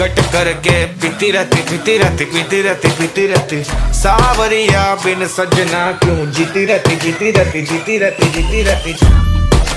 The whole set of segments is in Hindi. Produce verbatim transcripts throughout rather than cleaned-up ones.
घट करके पीती रहती पीती रहती पीती रहती पीती रहती सावरिया बिन सजना क्यों जीती रहती जीती रहती जीती रहती जीती रहती।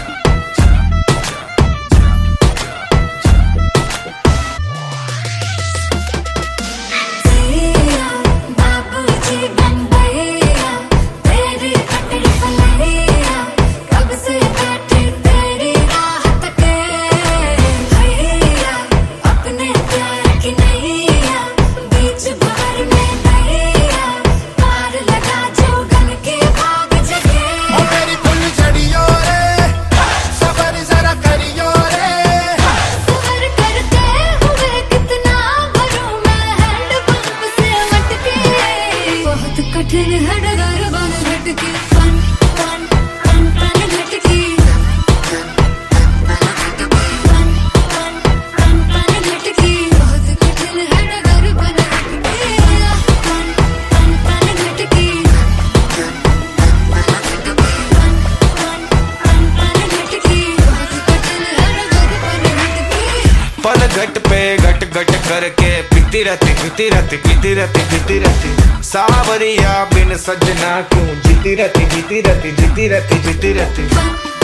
पल घट पे घट घट करके पीती रहती पीती रहती पीती रहती पीती रहती सावरिया बिन सजना क्यों जीती रहती जीती रहती जीती रहती जीती रहती।